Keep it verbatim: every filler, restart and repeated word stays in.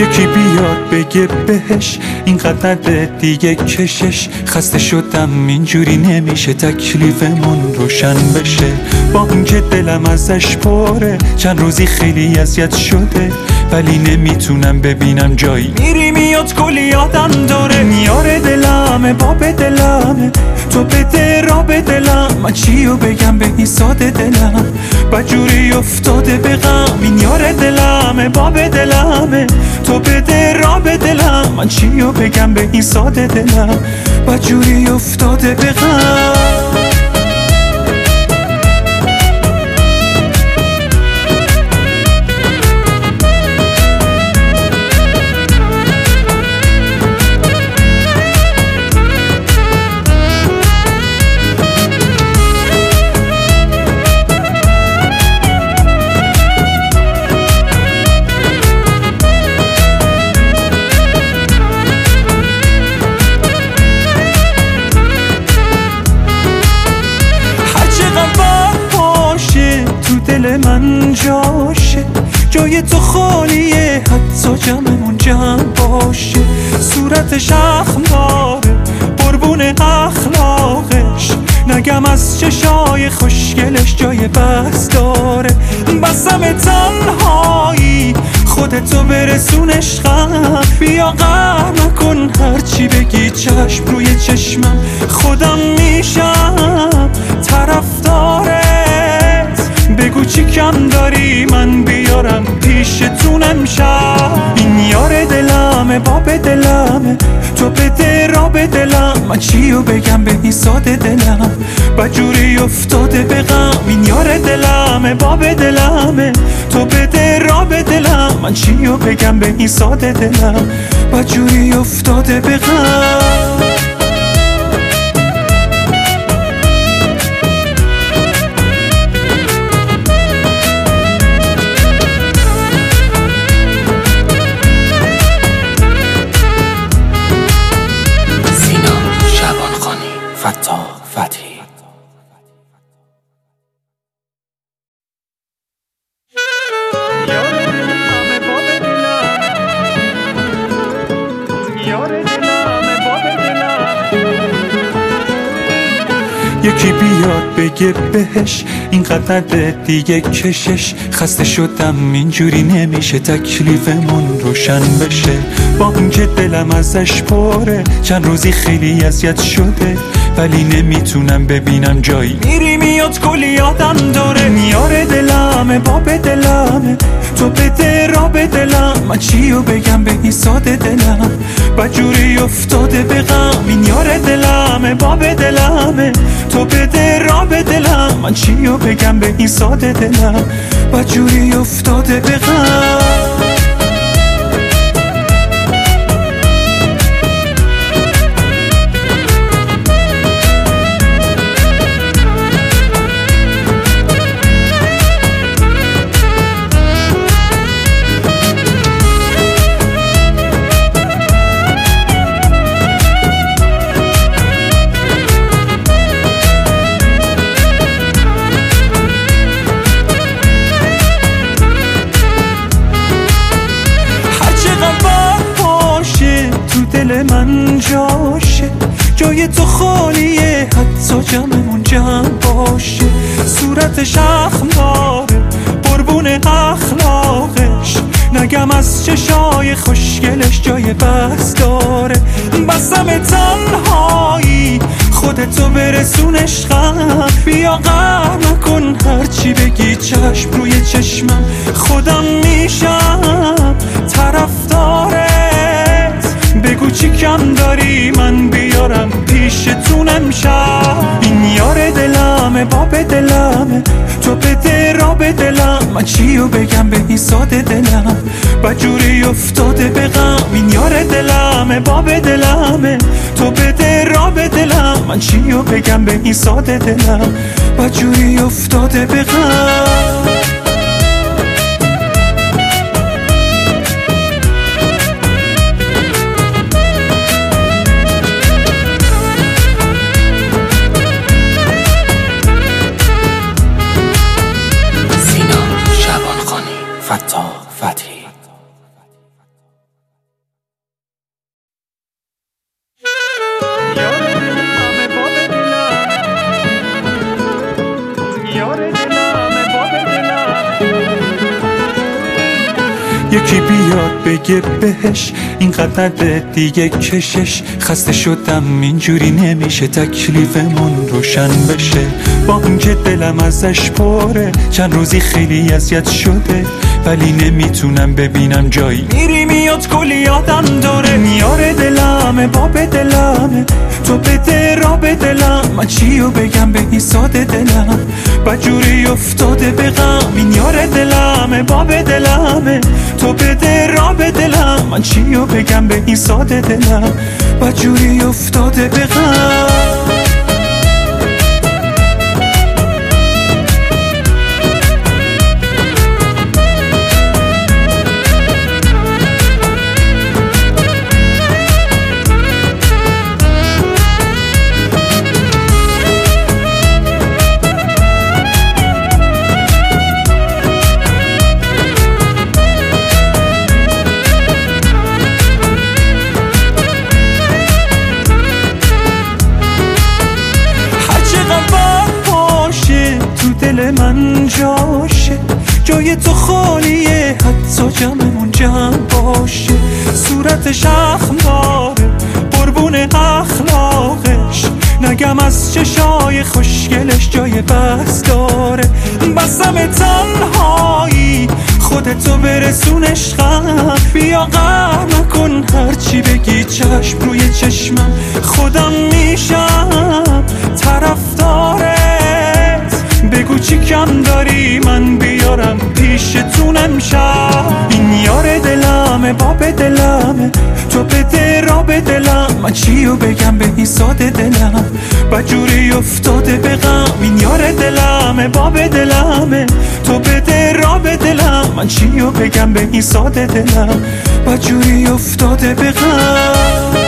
یکی بیاد بگه بهش اینقدر دیگه کشش، خسته شدم اینجوری نمیشه تکلیفمون روشن بشه. با اینکه دلم ازش پره چند روزی خیلی اذیت شده، ولی نمیتونم ببینم جایی میری میاد کلی یادم داره. میاره دلمه باب دلمه تو بده را به دلم، من چیو بگم به این ساده دلم بجوری افتاده به غم. میاره دلمه باب دلمه تو بده را به دلم، من چیو بگم به این ساده دلم بجوری افتاده به غم. دل من جاشه جای تو خالیه، حتی جمعمون جمع باشه. صورتش اخماره قربون اخلاقش، نگم از چشای خوشگلش جای بس داره. بسم تنهایی خودتو برسونش غم، بیا غم نکن هرچی بگی چشم روی چشمم خودم میشم طرفدارت. بگو چی کم داری من بیارم پیشتون امشب. این یار دلمه باب دلمه تو بده را به دلم، من چیو بگم به این ساده دلم بجوری افتاده به غم. این یار دلمه باب دلمه تو بده را به دلم، من چیو بگم به این ساده دلم بجوری افتاده به غم. فتاح فتحی یکی بیاد بگه بهش اینقدر دیگه کشش، خسته شدم اینجوری نمیشه تکلیفمون روشن بشه. با اینکه دلم ازش پره چند روزی خیلی اذیت شده، ولی نمیتونم ببینم جایی میری میاد کلی یادم داره. میاره دلمه باب دلمه تو بده را به دلم، من چیو بگم به این ساده دلم بجوری افتاده به غم. میاره دلمه باب دلمه تو بده را به دلم، من چیو بگم به این ساده دلم بجوری افتاده به غم. دل من جاشه جای تو خالیه، حتی جمعمون جمع باشه. صورتش اخماره قربون اخلاقش، نگم از چشای خوشگلش جای بس داره. بسم تنهایی خودتو برسونش غم، بیا غم نکن هرچی بگی چشم روی چشمم خودم میشم طرفدارت. بگو چی کم داری من بیارم پیشتون امشب. این یار دلمه باب دلمه تو بده را به دلم، من چیو بگم به این ساده دلم بجوری افتاده به غم. این یار دلمه باب دلمه تو بده را به دلم، من چیو بگم به این ساده دلم بجوری افتاده به غم. فتاح فتحی یکی بیاد بگه بهش اینقدر دیگه کشش، خسته شدم اینجوری نمیشه تکلیفمون روشن بشه. با اینکه دلم ازش پره چند روزی خیلی اذیت شده، ولی نمیتونم ببینم جایی میری میاد کلی یادم داره. میاره دلمه باب دلمه، تو بده را به دلم، من چیو بگم به این ساده دلم بجوری افتاده به غم. میاره دلمه باب دلمه، تو بده را به دلم، من چیو بگم به این ساده دلم بجوری افتاده به غم. دل من جاشه جای تو خالیه، حتی جمعمون جمع باشه. صورتش اخماره قربون اخلاقش، نگم از چشای خوشگلش جای بس داره. بسم تنهایی خودتو برسون عشقم، بیا غم نکن هرچی بگی چشم روی چشمم، خودم میشم طرفدارت. بگو چی کم داری من بیارم پیشتون امشب. این یار دلمه باب دلمه، تو بده را به دلم، من چیو بگم به این ساده دلم بجوری افتاده به غم. این یار دلمه باب دلمه، تو بده را به دلم، من چیو بگم به این ساده دلم بجوری افتاده به غم.